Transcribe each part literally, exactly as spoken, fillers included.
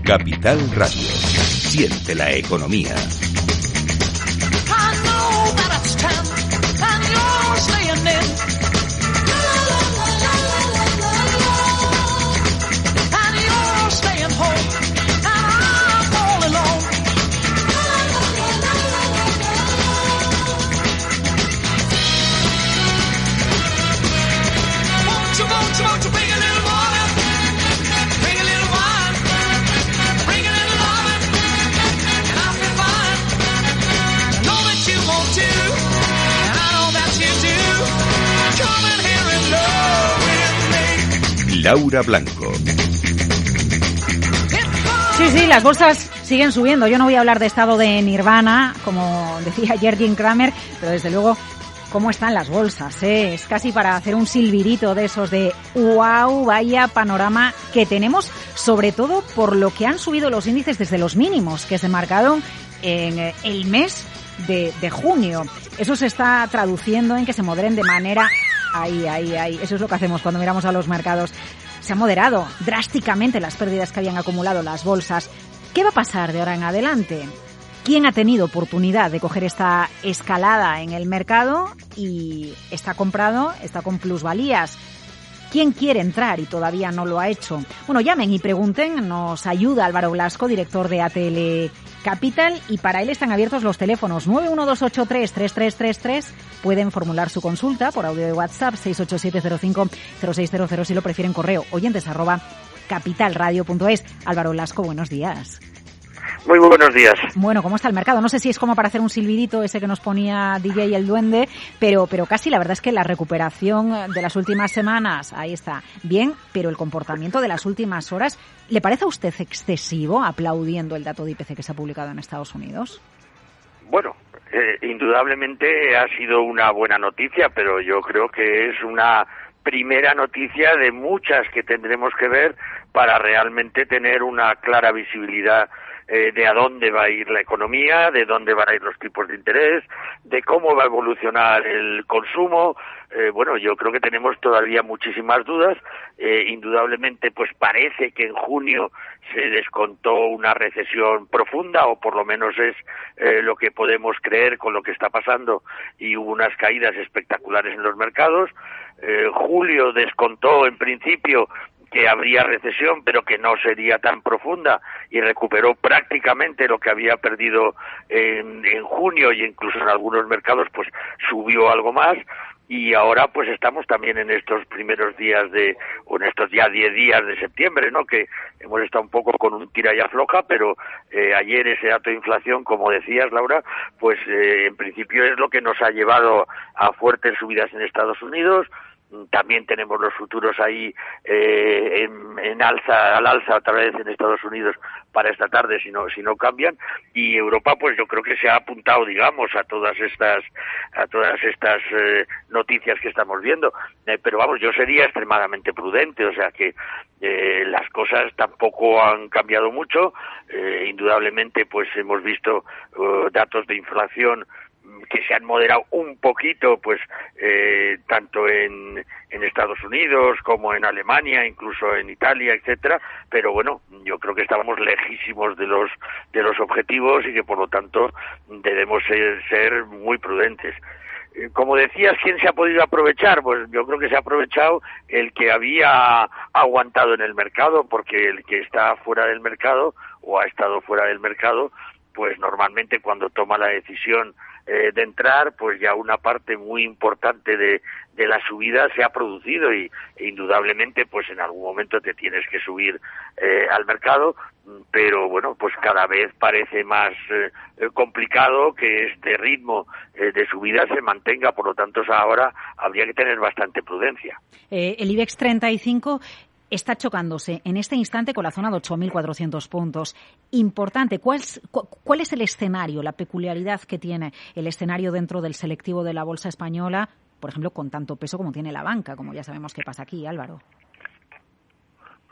Capital Radio. Siente la economía. Laura Blanco. Sí, sí, las bolsas siguen subiendo. Yo no voy a hablar de estado de nirvana, como decía ayer Jim Cramer, pero desde luego, ¿cómo están las bolsas? ¿eh? Es casi para hacer un silbidito de esos de wow, vaya panorama que tenemos, sobre todo por lo que han subido los índices desde los mínimos que se marcaron en el mes de, de junio. Eso se está traduciendo en que se moderen de manera... Ahí, ahí, ahí. Eso es lo que hacemos cuando miramos a los mercados. Se han moderado drásticamente las pérdidas que habían acumulado las bolsas. ¿Qué va a pasar de ahora en adelante? ¿Quién ha tenido oportunidad de coger esta escalada en el mercado y está comprado, está con plusvalías? ¿Quién quiere entrar y todavía no lo ha hecho? Bueno, llamen y pregunten. Nos ayuda Álvaro Blasco, director de A T L Capital, y para él están abiertos los teléfonos nueve uno dos ocho tres tres tres tres tres. Pueden formular su consulta por audio de WhatsApp seis ocho siete cero cinco cero seis cero cero, si lo prefieren correo oyentes arroba capitalradio punto es. Álvaro Blasco, buenos días. Muy buenos días. Bueno, ¿cómo está el mercado? No sé si es como para hacer un silbidito ese que nos ponía D J el Duende, pero, pero casi la verdad es que la recuperación de las últimas semanas, ahí está, bien, pero el comportamiento de las últimas horas, ¿le parece a usted excesivo aplaudiendo el dato de I P C que se ha publicado en Estados Unidos? Bueno, eh, indudablemente ha sido una buena noticia, pero yo creo que es una primera noticia de muchas que tendremos que ver para realmente tener una clara visibilidad Eh, de a dónde va a ir la economía, de dónde van a ir los tipos de interés, de cómo va a evolucionar el consumo. Eh, bueno, yo creo que tenemos todavía muchísimas dudas. Eh, indudablemente, pues parece que en junio se descontó una recesión profunda, o por lo menos es eh, lo que podemos creer con lo que está pasando, y hubo unas caídas espectaculares en los mercados. Eh, julio descontó en principio que habría recesión, pero que no sería tan profunda, y recuperó prácticamente lo que había perdido en, en junio, y incluso en algunos mercados pues subió algo más. Y ahora pues estamos también en estos primeros días de, o en estos ya diez días de septiembre, ¿no? Que hemos estado un poco con un tira y afloja, pero eh, ayer ese dato de inflación, como decías, Laura, pues eh, en principio es lo que nos ha llevado a fuertes subidas en Estados Unidos. También tenemos los futuros ahí eh, en, en alza, al alza otra vez en Estados Unidos para esta tarde, si no, si no cambian. Y Europa, pues yo creo que se ha apuntado, digamos, a todas estas, a todas estas eh, noticias que estamos viendo. Eh, pero vamos, yo sería extremadamente prudente, o sea que eh, las cosas tampoco han cambiado mucho. Eh, indudablemente, pues hemos visto uh, datos de inflación que se han moderado un poquito, pues eh, tanto en, en Estados Unidos como en Alemania, incluso en Italia, etcétera. Pero bueno, yo creo que estábamos lejísimos de los de los objetivos y que por lo tanto debemos ser, ser muy prudentes. Como decías, ¿quién se ha podido aprovechar? Pues yo creo que se ha aprovechado el que había aguantado en el mercado, porque el que está fuera del mercado o ha estado fuera del mercado, pues normalmente cuando toma la decisión eh, de entrar, pues ya una parte muy importante de, de la subida se ha producido, y e indudablemente pues en algún momento te tienes que subir eh, al mercado, pero bueno, pues cada vez parece más eh, complicado que este ritmo eh, de subida se mantenga. Por lo tanto, ahora habría que tener bastante prudencia. Eh, el IBEX treinta y cinco está chocándose en este instante con la zona de ocho mil cuatrocientos puntos. Importante, ¿cuál es, ¿cuál es el escenario, la peculiaridad que tiene el escenario dentro del selectivo de la bolsa española, por ejemplo, con tanto peso como tiene la banca, como ya sabemos que pasa aquí, Álvaro?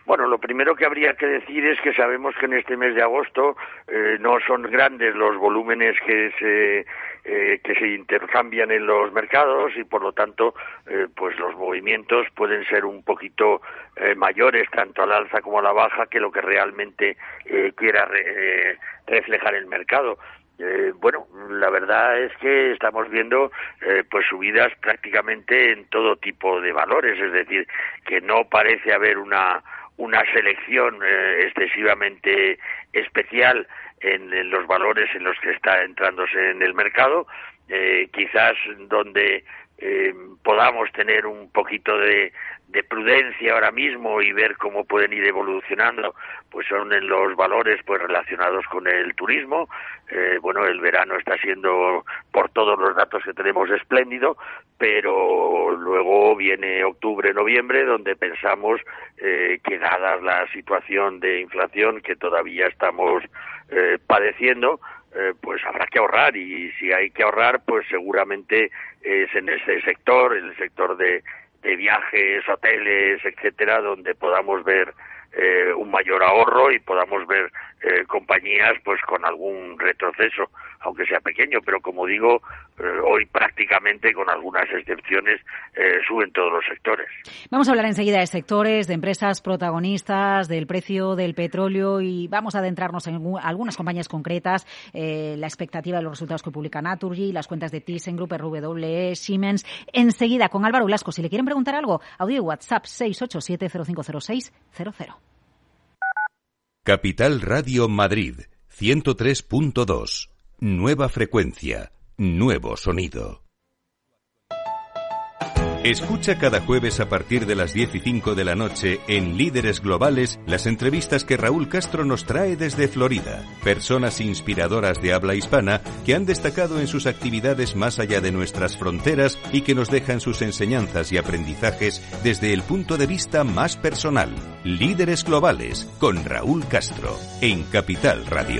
Bueno, lo primero que habría que decir es que sabemos que en este mes de agosto eh, no son grandes los volúmenes que se eh, que se intercambian en los mercados y por lo tanto eh, pues los movimientos pueden ser un poquito eh, mayores tanto al alza como a la baja que lo que realmente eh, quiera re, eh, reflejar el mercado. Eh, bueno, la verdad es que estamos viendo eh, pues subidas prácticamente en todo tipo de valores, es decir, que no parece haber una una selección eh, excesivamente especial en, en los valores en los que está entrándose en el mercado. Eh, quizás donde eh, podamos tener un poquito de, de prudencia ahora mismo y ver cómo pueden ir evolucionando, pues son en los valores pues relacionados con el turismo. Eh, bueno, el verano está siendo, por todos los datos que tenemos, espléndido, pero luego viene octubre, noviembre, donde pensamos eh, que dada la situación de inflación que todavía estamos eh, padeciendo, eh, pues habrá que ahorrar, y si hay que ahorrar, pues seguramente es en ese sector, el sector de, de viajes, hoteles, etcétera, donde podamos ver eh, un mayor ahorro y podamos ver eh, compañías pues con algún retroceso, aunque sea pequeño, pero como digo, eh, hoy prácticamente, con algunas excepciones, eh, suben todos los sectores. Vamos a hablar enseguida de sectores, de empresas protagonistas, del precio del petróleo, y vamos a adentrarnos en algunas compañías concretas, eh, la expectativa de los resultados que publica Naturgy, las cuentas de ThyssenKrupp, R W E, Siemens. Enseguida con Álvaro Blasco. Si le quieren preguntar algo, audio y WhatsApp seis ocho siete cero cinco cero seis cero cero. Capital Radio Madrid, ciento tres punto dos. Nueva frecuencia, nuevo sonido. Escucha cada jueves a partir de las diez y cinco de la noche en Líderes Globales las entrevistas que Raúl Castro nos trae desde Florida. Personas inspiradoras de habla hispana que han destacado en sus actividades más allá de nuestras fronteras y que nos dejan sus enseñanzas y aprendizajes desde el punto de vista más personal. Líderes Globales con Raúl Castro en Capital Radio.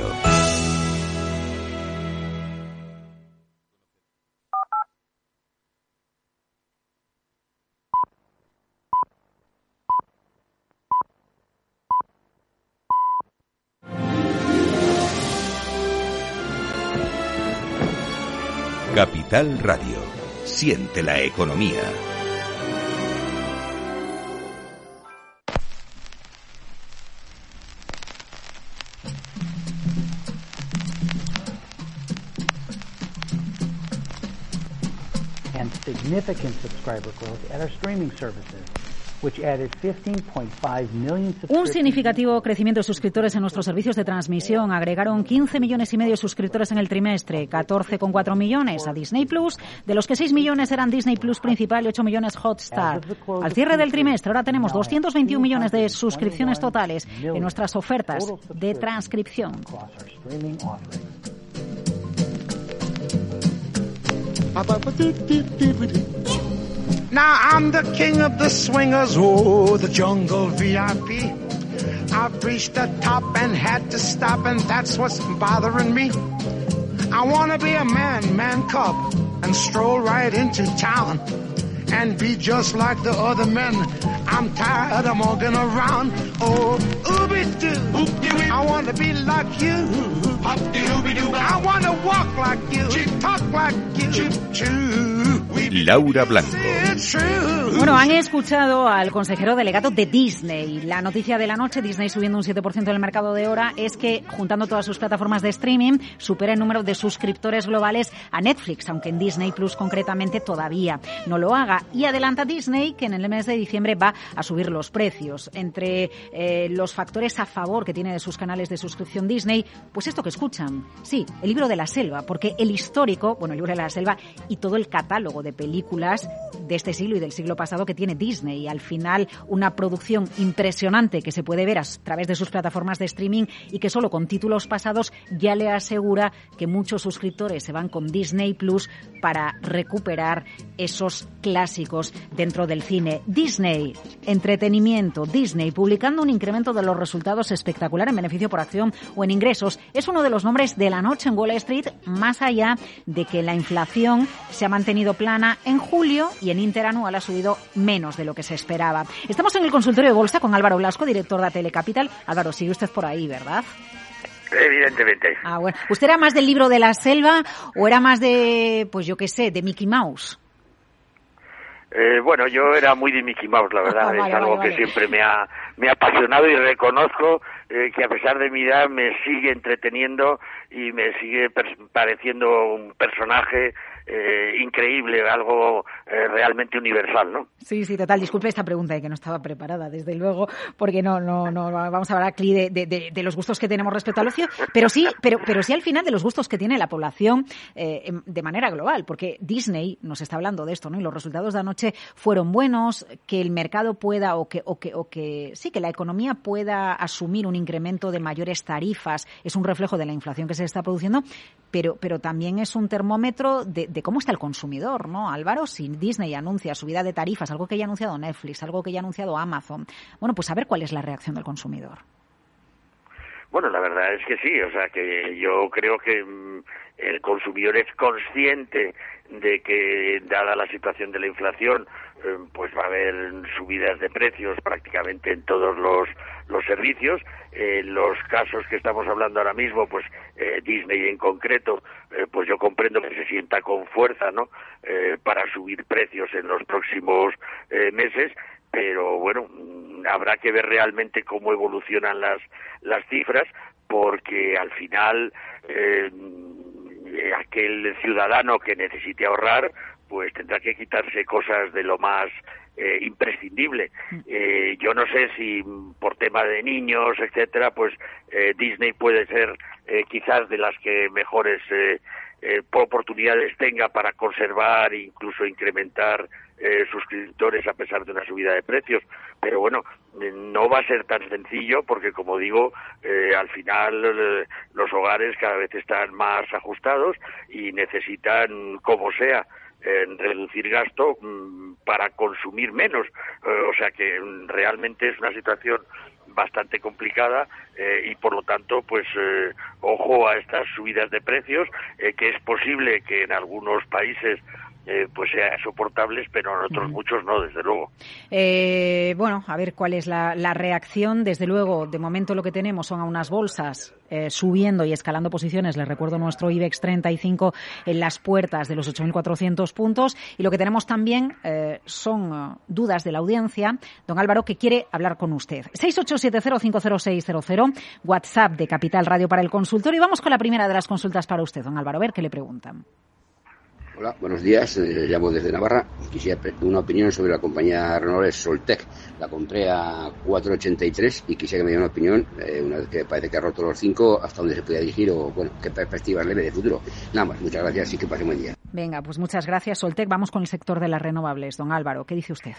Capital Radio. Siente la economía. And significant subscriber growth at our streaming services, which added fifteen point five million subscriptions. Un significativo crecimiento de suscriptores en nuestros servicios de transmisión. Agregaron quince millones y medio de suscriptores en el trimestre, catorce coma cuatro millones a Disney Plus, de los que seis millones eran Disney Plus principal y ocho millones Hotstar. Al cierre del trimestre ahora tenemos doscientos veintiún millones de suscripciones totales en nuestras ofertas de transcripción. Now I'm the king of the swingers, oh, the jungle V I P. I've reached the top and had to stop, and that's what's bothering me. I wanna be a man, man cub, and stroll right into town and be just like the other men. I'm tired of walking around. Oh, ooby-doo, I wanna be like you. I wanna walk like you, talk like you. Laura Blanco. Bueno, han escuchado al consejero delegado de Disney. La noticia de la noche, Disney subiendo un siete por ciento en el mercado de hora, es que juntando todas sus plataformas de streaming supera el número de suscriptores globales a Netflix, aunque en Disney Plus concretamente todavía no lo haga. Y adelanta Disney que en el mes de diciembre va a subir los precios. Entre eh, los factores a favor que tiene de sus canales de suscripción Disney, pues esto que escuchan. Sí, el libro de la selva, porque el histórico, bueno, el libro de la selva y todo el catálogo de películas de este siglo y del siglo pasado que tiene Disney. Y al final una producción impresionante que se puede ver a través de sus plataformas de streaming y que solo con títulos pasados ya le asegura que muchos suscriptores se van con Disney Plus para recuperar esos clásicos dentro del cine. Disney, entretenimiento, Disney publicando un incremento de los resultados espectacular en beneficio por acción o en ingresos. Es uno de los nombres de la noche en Wall Street, más allá de que la inflación se ha mantenido plana en julio y en en interanual ha subido menos de lo que se esperaba. Estamos en el consultorio de bolsa con Álvaro Blasco, director de Telecapital. Álvaro, sigue usted por ahí, ¿verdad? Evidentemente. Ah, bueno. ¿Usted era más del libro de la selva o era más de, pues yo qué sé, de Mickey Mouse? Eh, bueno, yo era muy de Mickey Mouse, la verdad. vale, es algo vale, que vale. siempre me ha, me ha apasionado y reconozco eh, que a pesar de mi edad me sigue entreteniendo y me sigue pareciendo un personaje eh, increíble, algo eh, realmente universal, ¿no? Sí, sí, total. Disculpe esta pregunta de que no estaba preparada, desde luego, porque no, no, no vamos a hablar aquí de, de, de, de los gustos que tenemos respecto al ocio, pero sí, pero, pero sí al final de los gustos que tiene la población eh, de manera global, porque Disney nos está hablando de esto, ¿no? Y los resultados de anoche fueron buenos, que el mercado pueda o que, o que, o que sí, que la economía pueda asumir un incremento de mayores tarifas, es un reflejo de la inflación que se está produciendo, pero, pero también es un termómetro de, de cómo está el consumidor, ¿no, Álvaro? Si Disney anuncia subida de tarifas, algo que ya ha anunciado Netflix, algo que ya ha anunciado Amazon, bueno, pues a ver cuál es la reacción del consumidor. Bueno, la verdad es que sí, o sea, que yo creo que mmm, el consumidor es consciente de que, dada la situación de la inflación, eh, pues va a haber subidas de precios prácticamente en todos los, los servicios. En eh, los casos que estamos hablando ahora mismo, pues eh, Disney en concreto, eh, pues yo comprendo que se sienta con fuerza, ¿no?, eh, para subir precios en los próximos eh, meses. Pero bueno, habrá que ver realmente cómo evolucionan las las cifras, porque al final eh, aquel ciudadano que necesite ahorrar pues tendrá que quitarse cosas de lo más eh, imprescindible. Eh, yo no sé si por tema de niños, etcétera, pues eh, Disney puede ser eh, quizás de las que mejores eh, eh, oportunidades tenga para conservar e incluso incrementar eh, suscriptores a pesar de una subida de precios. Pero bueno, no va a ser tan sencillo porque, como digo, eh, al final eh, los hogares cada vez están más ajustados y necesitan, como sea, eh, reducir gasto mmm, para consumir menos. Eh, o sea que mm, realmente es una situación bastante complicada eh, y por lo tanto pues eh, ojo a estas subidas de precios, eh, que es posible que en algunos países Eh, pues sean soportables, pero en otros uh-huh. muchos no, desde luego. Eh, bueno, a ver cuál es la, la reacción. Desde luego, de momento lo que tenemos son a unas bolsas eh, subiendo y escalando posiciones. Les recuerdo nuestro IBEX treinta y cinco en las puertas de los ocho mil cuatrocientos puntos. Y lo que tenemos también eh, son uh, dudas de la audiencia. Don Álvaro, que quiere hablar con usted. seis ocho siete cero cinco cero seis cero cero, WhatsApp de Capital Radio para el consultorio. Y vamos con la primera de las consultas para usted, don Álvaro. A ver qué le preguntan. Hola, buenos días. Eh, llamo desde Navarra. Quisiera una opinión sobre la compañía renovable Soltec. La compré a cuatro ochenta y tres y quisiera que me diera una opinión, eh, una vez que parece que ha roto los cinco, hasta dónde se puede dirigir o, bueno, qué perspectivas le ve de futuro. Nada más, muchas gracias y que pase un buen día. Venga, pues muchas gracias, Soltec. Vamos con el sector de las renovables. Don Álvaro, ¿qué dice usted?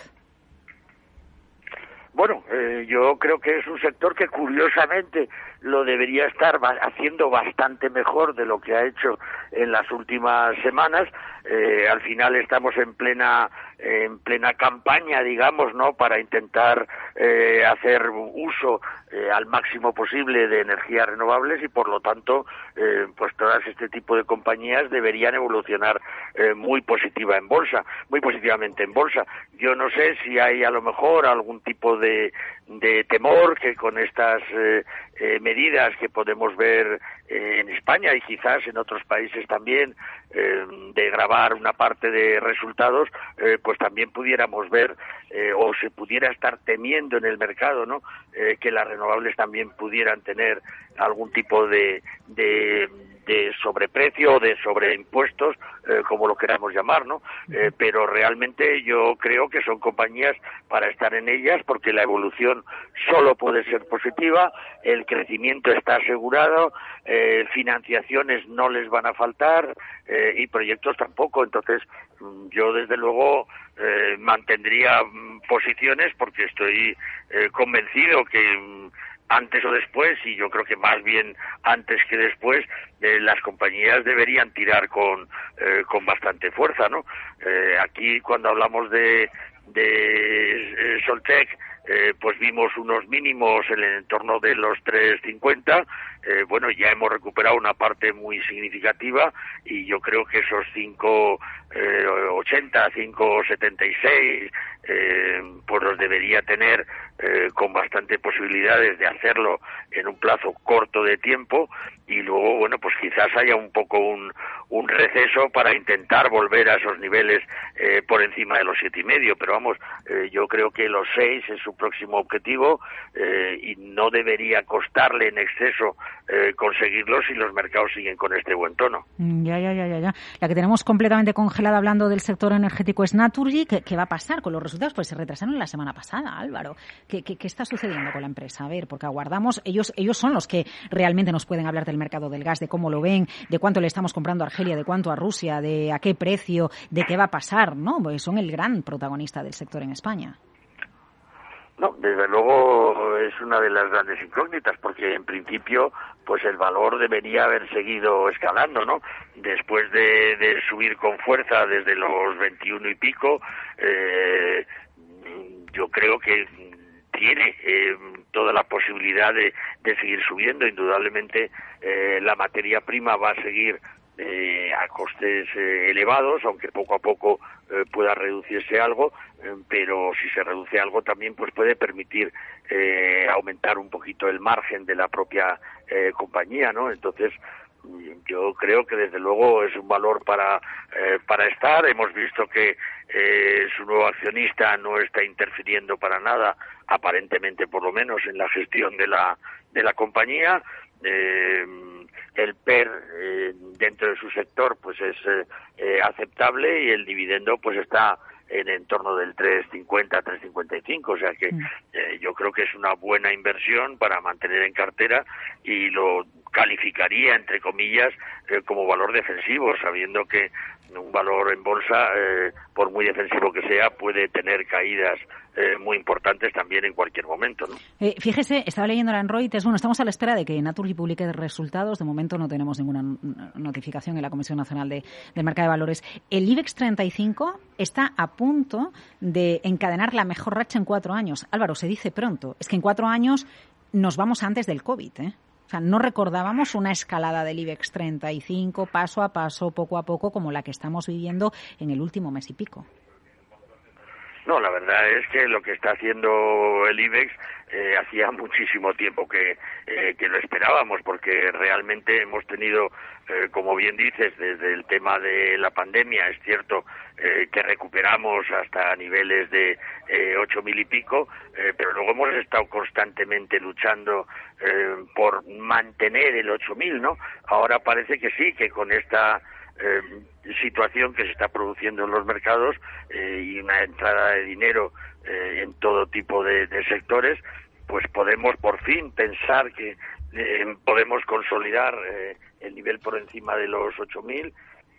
Bueno, eh, yo creo que es un sector que curiosamente lo debería estar ba- haciendo bastante mejor de lo que ha hecho en las últimas semanas. Eh, al final estamos en plena en plena campaña, digamos, ¿no?, para intentar eh, hacer uso eh, al máximo posible de energías renovables y por lo tanto eh, pues todas este tipo de compañías deberían evolucionar eh, muy positiva en bolsa, muy positivamente en bolsa. Yo no sé si hay a lo mejor algún tipo de, de temor que con estas eh, eh, medidas que podemos ver eh, en España y quizás en otros países también, eh, de gravar una parte de resultados, eh, pues también pudiéramos ver eh, o se pudiera estar temiendo en el mercado, ¿no?, eh, que las renovables también pudieran tener algún tipo de, de de sobreprecio o de sobreimpuestos, eh, como lo queramos llamar, ¿no? Eh, pero realmente yo creo que son compañías para estar en ellas porque la evolución solo puede ser positiva, el crecimiento está asegurado, eh, financiaciones no les van a faltar eh, y proyectos tampoco. Entonces, yo desde luego eh, mantendría posiciones porque estoy eh, convencido que antes o después, y yo creo que más bien antes que después, eh, las compañías deberían tirar con eh, con bastante fuerza, ¿no? Eh, aquí cuando hablamos de de eh, Soltec, eh, pues vimos unos mínimos en el entorno de los tres cincuenta. Eh, bueno, ya hemos recuperado una parte muy significativa y yo creo que esos cinco ochenta, cinco setenta y seis, eh, pues los debería tener eh, con bastante posibilidades de hacerlo en un plazo corto de tiempo, y luego, bueno, pues quizás haya un poco un, un receso para intentar volver a esos niveles eh, por encima de los siete y medio, pero vamos, eh, yo creo que los seis es su próximo objetivo eh, y no debería costarle en exceso eh, conseguirlo si los mercados siguen con este buen tono. Ya, ya, ya, ya, ya. La que tenemos completamente congelada hablando del sector energético es Naturgy. ¿Qué, qué va a pasar con los resultados? Pues se retrasaron la semana pasada, Álvaro. ¿Qué, qué, qué está sucediendo con la empresa? A ver, porque aguardamos, ellos ellos son los que realmente nos pueden hablar del mercado del gas, de cómo lo ven, de cuánto le estamos comprando a Argelia, de cuánto a Rusia, de a qué precio, de qué va a pasar, ¿no? Pues son el gran protagonista del sector en España. No, desde luego es una de las grandes incógnitas, porque en principio pues el valor debería haber seguido escalando, ¿no? Después de, de subir con fuerza desde los veintiuno y pico, eh, yo creo que tiene eh, toda la posibilidad de, de seguir subiendo. Indudablemente eh, la materia prima va a seguir Eh, a costes eh, elevados, aunque poco a poco eh, pueda reducirse algo, eh, pero si se reduce algo también pues puede permitir eh, aumentar un poquito el margen de la propia eh, compañía, ¿no? Entonces yo creo que desde luego es un valor para eh, para estar. Hemos visto que eh, su nuevo accionista no está interfiriendo para nada, aparentemente por lo menos, en la gestión de la de la compañía. Eh, el P E R eh, dentro de su sector pues es eh, eh, aceptable, y el dividendo pues está en entorno del tres cincuenta, tres cincuenta y cinco, o sea que eh, yo creo que es una buena inversión para mantener en cartera, y lo calificaría entre comillas eh, como valor defensivo, sabiendo que un valor en bolsa, eh, por muy defensivo que sea, puede tener caídas eh, muy importantes también en cualquier momento, ¿no? Eh, fíjese, estaba leyéndola en Reuters. Bueno, estamos a la espera de que Naturgy publique resultados. De momento no tenemos ninguna notificación en la Comisión Nacional de, del Mercado de Valores. El IBEX treinta y cinco está a punto de encadenar la mejor racha en cuatro años. Álvaro, se dice pronto. Es que en cuatro años nos vamos antes del COVID, ¿eh? O sea, no recordábamos una escalada del IBEX treinta y cinco paso a paso, poco a poco, como la que estamos viviendo en el último mes y pico. No, la verdad es que lo que está haciendo el IBEX eh, hacía muchísimo tiempo que, eh, que lo esperábamos, porque realmente hemos tenido, eh, como bien dices, desde el tema de la pandemia, es cierto eh, que recuperamos hasta niveles de eh, ocho mil y pico, eh, pero luego hemos estado constantemente luchando eh, por mantener el ocho mil, ¿no? Ahora parece que sí, que con esta Eh, situación que se está produciendo en los mercados eh, y una entrada de dinero eh, en todo tipo de, de sectores, pues podemos por fin pensar que eh, podemos consolidar eh, el nivel por encima de los ocho mil,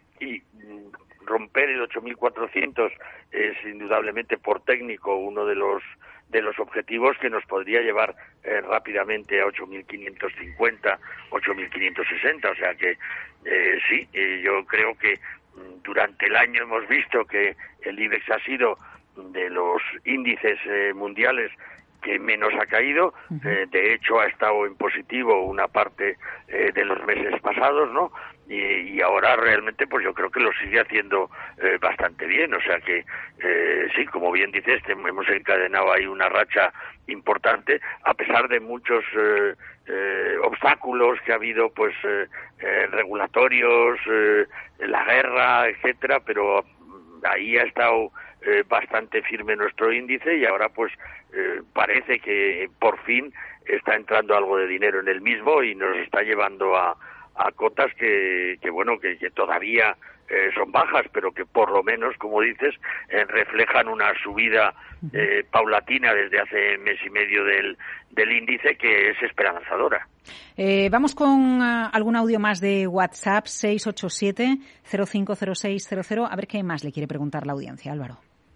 y mm, romper el ocho mil cuatrocientos es indudablemente por técnico uno de los de los objetivos que nos podría llevar eh, rápidamente a ocho mil quinientos cincuenta, ocho mil quinientos sesenta, o sea que eh, sí, eh, yo creo que durante el año hemos visto que el IBEX ha sido de los índices eh, mundiales que menos ha caído. Eh, de hecho ha estado en positivo una parte eh, de los meses pasados, ¿no? Y, y ahora realmente pues yo creo que lo sigue haciendo eh, bastante bien, o sea que eh, sí, como bien dices, hemos encadenado ahí una racha importante, a pesar de muchos eh, eh, obstáculos que ha habido, pues eh, eh, regulatorios, eh, la guerra, etcétera, pero ahí ha estado eh, bastante firme nuestro índice, y ahora pues eh, parece que por fin está entrando algo de dinero en el mismo y nos está llevando a, a cotas que, que bueno, que, que todavía eh, son bajas, pero que por lo menos, como dices, eh, reflejan una subida eh, paulatina desde hace mes y medio del, del índice, que es esperanzadora. Eh, vamos con uh, algún audio más de WhatsApp, seis ocho siete, cero cinco cero seis cero cero. A ver qué más le quiere preguntar la audiencia, Álvaro.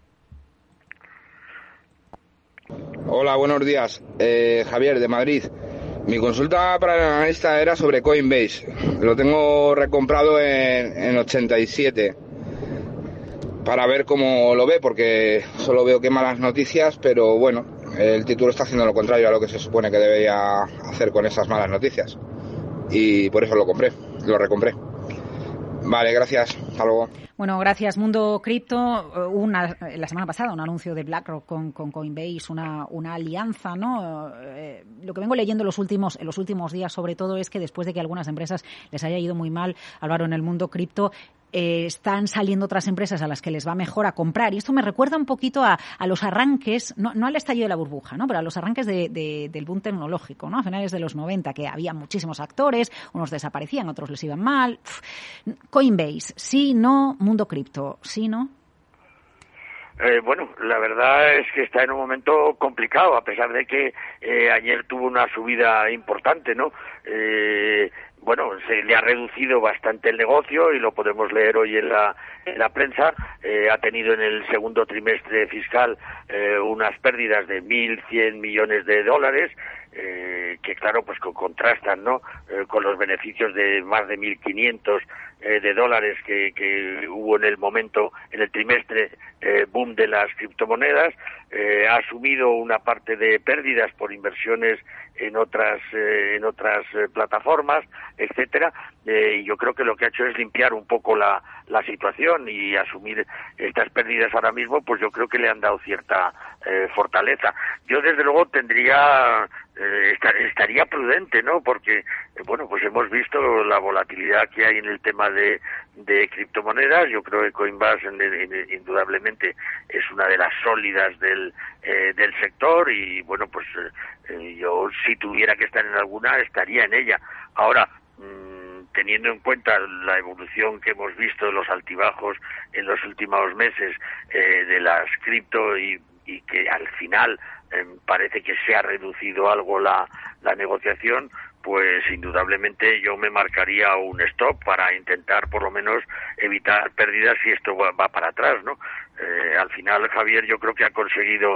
Hola, buenos días. Eh, Javier, de Madrid. Mi consulta para el analista era sobre Coinbase. Lo tengo recomprado en, en ochenta y siete para ver cómo lo ve, porque solo veo que malas noticias, pero bueno, el título está haciendo lo contrario a lo que se supone que debería hacer con esas malas noticias. Y por eso lo compré, lo recompré. Vale, gracias. Hasta luego. Bueno, gracias. Mundo Cripto, una, la semana pasada un anuncio de BlackRock con, con Coinbase, una, una alianza, ¿no? Eh, lo que vengo leyendo en los últimos, en los últimos días, sobre todo, es que después de que a algunas empresas les haya ido muy mal, Álvaro, en el mundo cripto, eh, están saliendo otras empresas a las que les va mejor a comprar. Y esto me recuerda un poquito a, a los arranques, no, no al estallido de la burbuja, ¿no? Pero a los arranques de, de, del boom tecnológico, ¿no? A finales de los noventa, que había muchísimos actores, unos desaparecían, otros les iban mal. Coinbase, sí, no. Mundo cripto, sí, ¿no? Eh, bueno, la verdad es que está en un momento complicado, a pesar de que eh, ayer tuvo una subida importante, ¿no? Eh, bueno, se le ha reducido bastante el negocio y lo podemos leer hoy en la, en la prensa. Eh, ha tenido en el segundo trimestre fiscal eh, unas pérdidas de mil cien millones de dólares, eh, que claro, pues contrastan, ¿no? Eh, con los beneficios de más de mil quinientos eh, de dólares que, que hubo en el momento, en el trimestre eh, boom de las criptomonedas. Eh, ha asumido una parte de pérdidas por inversiones en otras eh, en otras eh, plataformas, etcétera. Eh, y yo creo que lo que ha hecho es limpiar un poco la, la situación y asumir estas pérdidas ahora mismo, pues yo creo que le han dado cierta eh, fortaleza. Yo desde luego tendría eh, estar, estaría prudente, ¿no? Porque eh, bueno, pues hemos visto la volatilidad que hay en el tema de, de criptomonedas. Yo creo que Coinbase indudablemente es una de las sólidas del eh, del sector y bueno, pues eh, yo si tuviera que estar en alguna estaría en ella. Ahora, mmm, teniendo en cuenta la evolución que hemos visto de los altibajos en los últimos meses eh, de las cripto y, y que al final eh, parece que se ha reducido algo la, la negociación, pues indudablemente yo me marcaría un stop para intentar por lo menos evitar pérdidas si esto va, va para atrás, ¿no? Eh, al final, Javier, yo creo que ha conseguido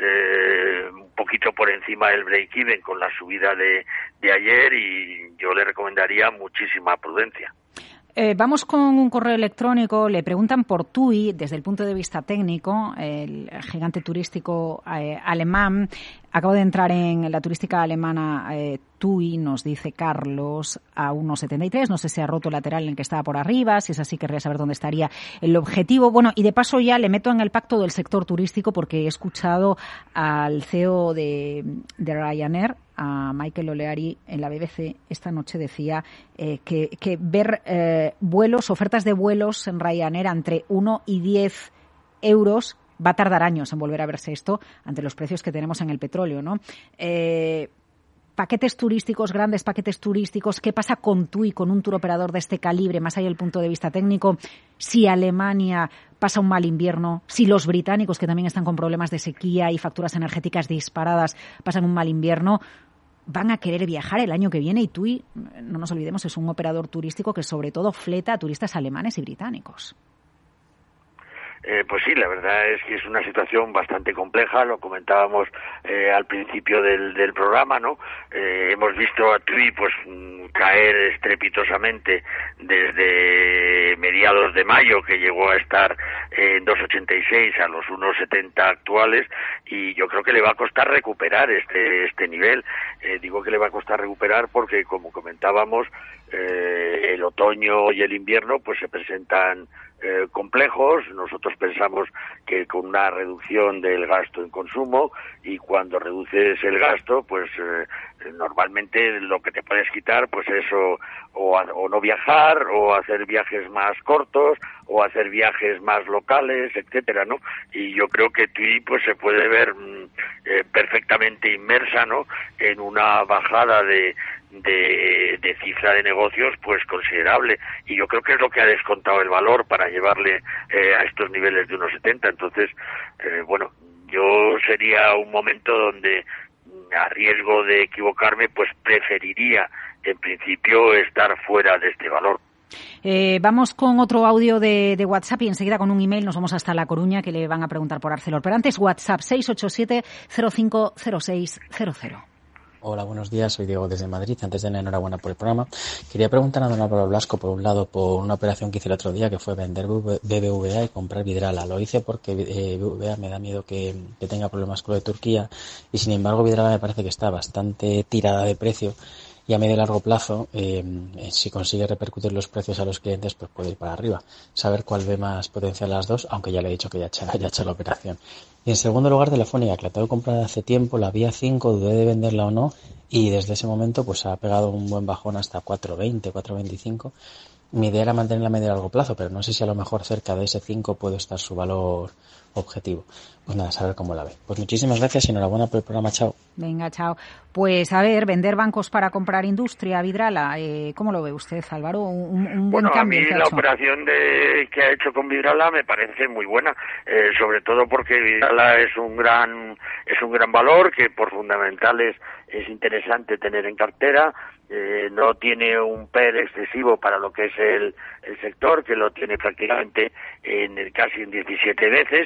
eh, un poquito por encima del break-even con la subida de, de ayer y yo le recomendaría muchísima prudencia. Eh, vamos con un correo electrónico. Le preguntan por TUI desde el punto de vista técnico, el gigante turístico eh, alemán. Acabo de entrar en la turística alemana eh, TUI, nos dice Carlos, a uno setenta y tres. No sé si ha roto el lateral en el que estaba por arriba. Si es así, querría saber dónde estaría el objetivo. Bueno, y de paso ya le meto en el pacto del sector turístico porque he escuchado al C E O de, de Ryanair, a Michael O'Leary, en la B B C esta noche decía eh, que, que ver eh, vuelos, ofertas de vuelos en Ryanair entre uno y diez euros va a tardar años en volver a verse esto ante los precios que tenemos en el petróleo, ¿no? Eh, paquetes turísticos, grandes paquetes turísticos, ¿qué pasa con TUI, con un tour operador de este calibre, más allá del punto de vista técnico? Si Alemania pasa un mal invierno, si los británicos, que también están con problemas de sequía y facturas energéticas disparadas, pasan un mal invierno, van a querer viajar el año que viene y TUI, no nos olvidemos, es un operador turístico que sobre todo fleta a turistas alemanes y británicos. Eh, pues sí, la verdad es que es una situación bastante compleja, lo comentábamos eh, al principio del, del programa, ¿no? Eh, hemos visto a TUI pues caer estrepitosamente desde mediados de mayo, que llegó a estar eh, en dos ochenta y seis a los uno setenta actuales, y yo creo que le va a costar recuperar este este nivel. Eh, digo que le va a costar recuperar porque, como comentábamos, eh, el otoño y el invierno pues se presentan Eh, complejos. Nosotros pensamos que con una reducción del gasto en consumo, y cuando reduces el gasto, pues eh, normalmente lo que te puedes quitar pues eso, o, a, o no viajar, o hacer viajes más cortos, o hacer viajes más locales, etcétera, ¿no? Y yo creo que TUI pues se puede ver eh, perfectamente inmersa, ¿no?, en una bajada de De, de cifra de negocios pues considerable, y yo creo que es lo que ha descontado el valor para llevarle eh, a estos niveles de uno setenta. Entonces eh, bueno, yo sería un momento donde, a riesgo de equivocarme, pues preferiría en principio estar fuera de este valor. Eh, vamos con otro audio de, de WhatsApp y enseguida con un email nos vamos hasta La Coruña, que le van a preguntar por Arcelor. Pero antes, WhatsApp seis ocho siete cero cinco cero seis cero cero. Hola, buenos días. Soy Diego desde Madrid. Antes de nada, enhorabuena por el programa. Quería preguntar a don Álvaro Blasco, por un lado, por una operación que hice el otro día, que fue vender B B V A y comprar Vidrala. Lo hice porque eh, B B V A me da miedo que, que tenga problemas con lo de Turquía y, sin embargo, Vidrala me parece que está bastante tirada de precio y a medio y largo plazo, eh, si consigue repercutir los precios a los clientes, pues puede ir para arriba. Saber cuál ve más potencial las dos, aunque ya le he dicho que ya he hecho, ya he hecho la operación. Y en segundo lugar, Telefónica, que la tengo comprada hace tiempo, la vi a cinco, dudé de venderla o no, y desde ese momento pues ha pegado un buen bajón hasta cuatro veinte, cuatro veinticinco. Mi idea era mantenerla a medio y largo plazo, pero no sé si a lo mejor cerca de ese cinco puede estar su valor objetivo. Pues nada, saber cómo la ve. Pues muchísimas gracias y enhorabuena por el programa. Chao. Venga, chao. Pues a ver, vender bancos para comprar industria, Vidrala, eh, ¿cómo lo ve usted, Álvaro? Un, un buen bueno, cambio a mí que ha la hecho. operación de, que ha hecho con Vidrala me parece muy buena, eh, sobre todo porque Vidrala es un gran es un gran valor que por fundamentales es interesante tener en cartera. Eh, no tiene un P E R excesivo para lo que es el, el sector, que lo tiene prácticamente en el, casi en diecisiete veces.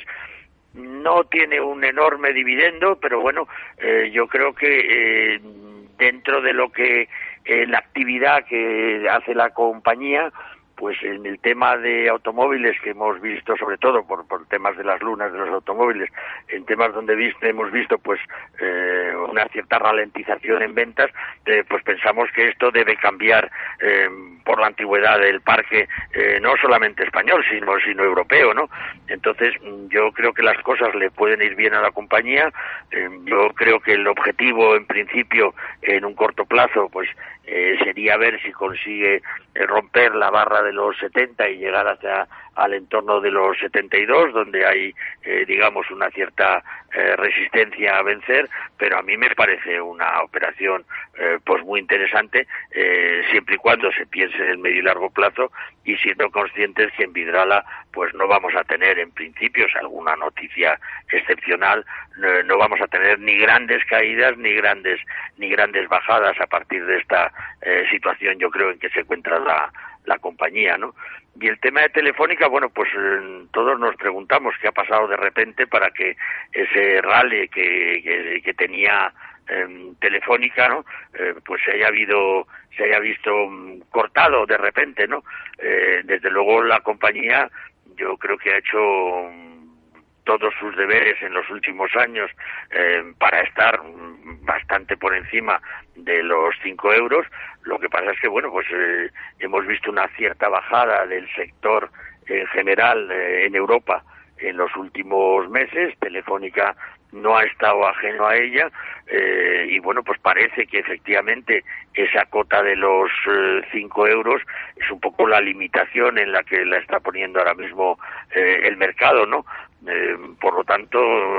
No tiene un enorme dividendo, pero bueno, eh, yo creo que eh, dentro de lo que eh, la actividad que hace la compañía, pues en el tema de automóviles que hemos visto, sobre todo por, por temas de las lunas de los automóviles, en temas donde viste, hemos visto pues eh, una cierta ralentización en ventas, eh, pues pensamos que esto debe cambiar eh, por la antigüedad del parque, eh, no solamente español, sino, sino europeo, ¿no? Entonces, yo creo que las cosas le pueden ir bien a la compañía. Eh, yo creo que el objetivo, en principio, en un corto plazo, pues eh, sería ver si consigue eh, romper la barra de los setenta y llegar hacia al entorno de los setenta y dos, donde hay, eh, digamos, una cierta eh, resistencia a vencer, pero a mí me parece una operación eh, pues muy interesante, eh, siempre y cuando se piense en el medio y largo plazo y siendo conscientes que en Vidrala pues no vamos a tener en principio, si alguna noticia excepcional, no, no vamos a tener ni grandes caídas ni grandes ni grandes bajadas a partir de esta eh, situación, yo creo, en que se encuentra la la compañía, ¿no? Y el tema de Telefónica, bueno, pues eh, todos nos preguntamos qué ha pasado de repente para que ese rally que, que, que tenía eh, Telefónica, ¿no? Eh, pues se haya habido, se haya visto um, cortado de repente, ¿no? Eh, desde luego la compañía, yo creo que ha hecho um, todos sus deberes en los últimos años eh, para estar bastante por encima de los cinco euros. Lo que pasa es que, bueno, pues eh, hemos visto una cierta bajada del sector en general eh, en Europa en los últimos meses. Telefónica no ha estado ajeno a ella eh, y, bueno, pues parece que efectivamente esa cota de los eh, cinco euros es un poco la limitación en la que la está poniendo ahora mismo eh, el mercado, ¿no? Eh, por lo tanto,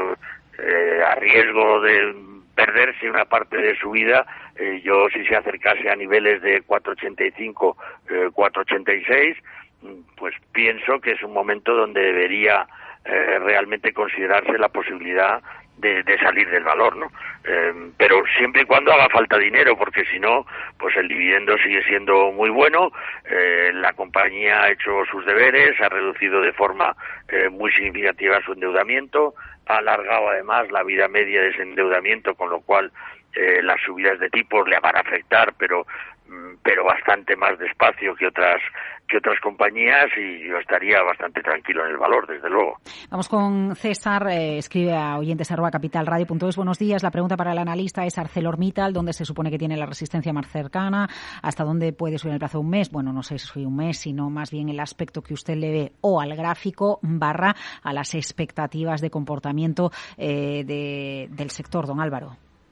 eh, a riesgo de perderse una parte de su vida, eh, yo si se acercase a niveles de cuatro ochenta y cinco, eh, cuatro ochenta y seis, pues pienso que es un momento donde debería eh, realmente considerarse la posibilidad de, de salir del valor, ¿no? Eh, pero siempre y cuando haga falta dinero, porque si no, pues el dividendo sigue siendo muy bueno, eh, la compañía ha hecho sus deberes, ha reducido de forma eh, muy significativa su endeudamiento, ha alargado además la vida media de ese endeudamiento, con lo cual eh, las subidas de tipos le van a afectar, pero pero bastante más despacio que otras que otras compañías, y yo estaría bastante tranquilo en el valor, desde luego. Vamos con César, eh, escribe a oyentes arroba capitalradio punto es. Buenos días, la pregunta para el analista es ArcelorMittal, ¿dónde se supone que tiene la resistencia más cercana? ¿Hasta dónde puede subir en el plazo de un mes? Bueno, no sé si un mes, sino más bien el aspecto que usted le ve o al gráfico barra a las expectativas de comportamiento eh, de, del sector, don Álvaro.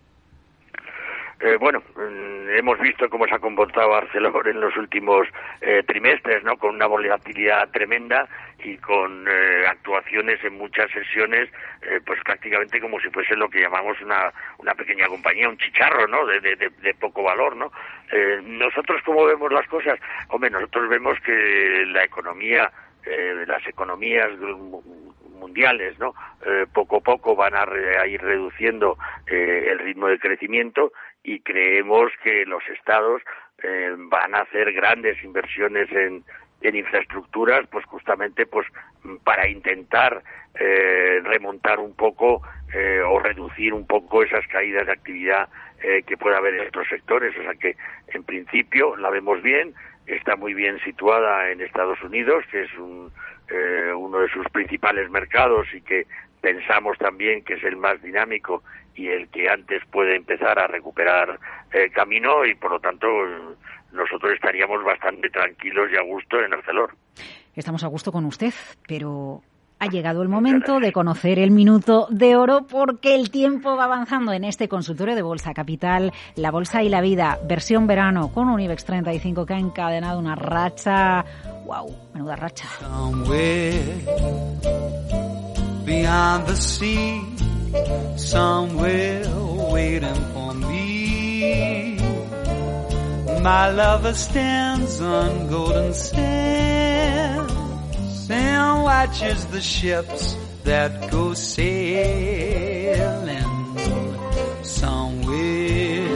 Eh, bueno, eh, hemos visto cómo se ha comportado Arcelor en los últimos eh, trimestres, ¿no? Con una volatilidad tremenda y con eh, actuaciones en muchas sesiones, eh, pues prácticamente como si fuese lo que llamamos una una pequeña compañía, un chicharro, ¿no? De, de, de poco valor, ¿no? Eh, nosotros, ¿cómo vemos las cosas? Hombre, nosotros vemos que la economía, eh, las economías mundiales, ¿no? Eh, poco a poco van a, re, a ir reduciendo eh, el ritmo de crecimiento, y creemos que los estados eh, van a hacer grandes inversiones en, en infraestructuras, pues justamente pues para intentar eh, remontar un poco eh, o reducir un poco esas caídas de actividad eh, que pueda haber en otros sectores. O sea que en principio la vemos bien, está muy bien situada en Estados Unidos, que es un, eh, uno de sus principales mercados y que pensamos también que es el más dinámico y el que antes puede empezar a recuperar eh, camino, y por lo tanto nosotros estaríamos bastante tranquilos y a gusto en Arcelor. Estamos a gusto con usted, pero ha llegado el momento de conocer el minuto de oro, porque el tiempo va avanzando en este consultorio de Bolsa Capital, la bolsa y la vida, versión verano, con un IBEX treinta y cinco que ha encadenado una racha, wow, menuda racha. Beyond the sea, somewhere waiting for me. My lover stands on golden sands and watches the ships that go sailing somewhere.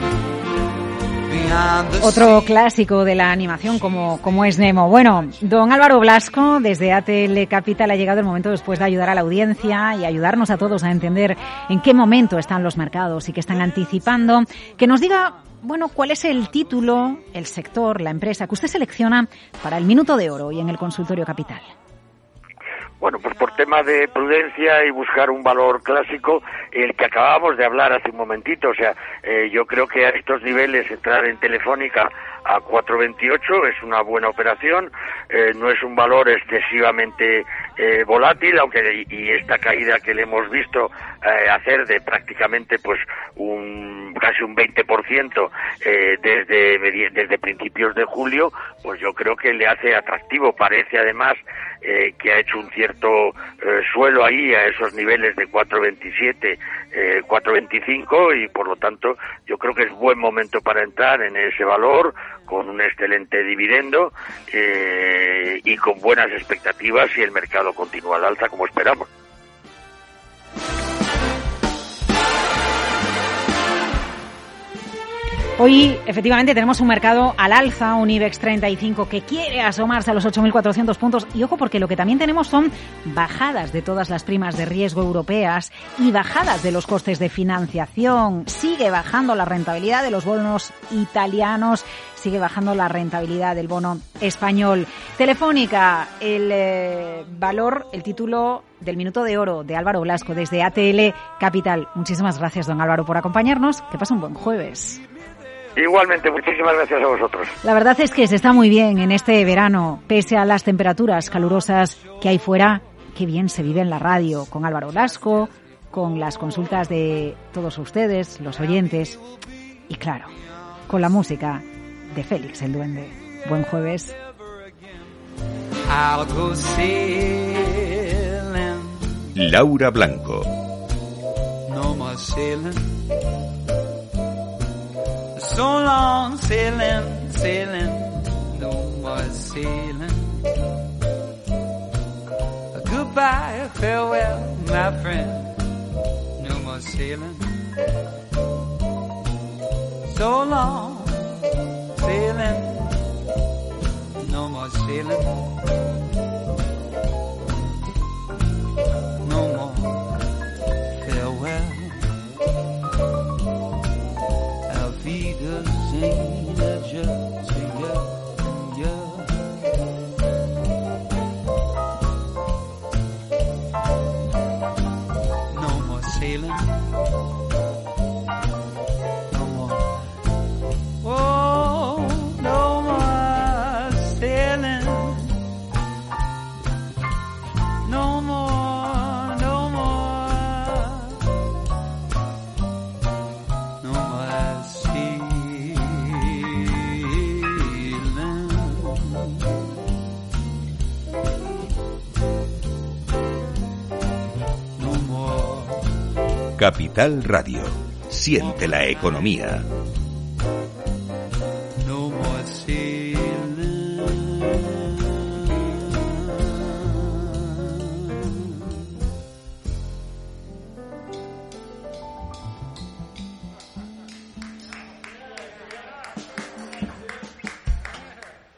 Otro clásico de la animación como, como es Nemo. Bueno, don Álvaro Blasco, desde A T L Capital, ha llegado el momento después de ayudar a la audiencia y ayudarnos a todos a entender en qué momento están los mercados y qué están anticipando. Que nos diga, bueno, cuál es el título, el sector, la empresa que usted selecciona para el minuto de oro y en el consultorio Capital. Bueno, pues por tema de prudencia y buscar un valor clásico, el que acabábamos de hablar hace un momentito, o sea, eh, yo creo que a estos niveles entrar en Telefónica a cuatro veintiocho es una buena operación, eh, no es un valor excesivamente eh, volátil, aunque y esta caída que le hemos visto eh, hacer de prácticamente pues un casi un veinte por ciento eh, desde desde principios de julio, pues yo creo que le hace atractivo. Parece además eh, que ha hecho un cierto eh, suelo ahí a esos niveles de cuatro veintisiete, eh, cuatro veinticinco, y por lo tanto yo creo que es buen momento para entrar en ese valor con un excelente dividendo eh, y con buenas expectativas si el mercado continúa al alza como esperamos. Hoy, efectivamente, tenemos un mercado al alza, un IBEX treinta y cinco que quiere asomarse a los ocho mil cuatrocientos puntos. Y ojo, porque lo que también tenemos son bajadas de todas las primas de riesgo europeas y bajadas de los costes de financiación. Sigue bajando la rentabilidad de los bonos italianos, sigue bajando la rentabilidad del bono español. Telefónica, el eh, valor, el título del minuto de oro de Álvaro Blasco desde A T L Capital. Muchísimas gracias, don Álvaro, por acompañarnos. Que pase un buen jueves. Igualmente, muchísimas gracias a vosotros. La verdad es que se está muy bien en este verano, pese a las temperaturas calurosas que hay fuera. Qué bien se vive en la radio, con Álvaro Blasco, con las consultas de todos ustedes, los oyentes, y claro, con la música de Félix el Duende. Buen jueves. Laura Blanco. No more sailing. So long sailing, sailing, no more sailing. Goodbye, farewell, my friend, no more sailing. So long sailing, no more sailing. No more farewell. No more sailing. No more. Oh, no more sailing. No more, no more. No more sailing. No more. Capital Radio. Siente la economía.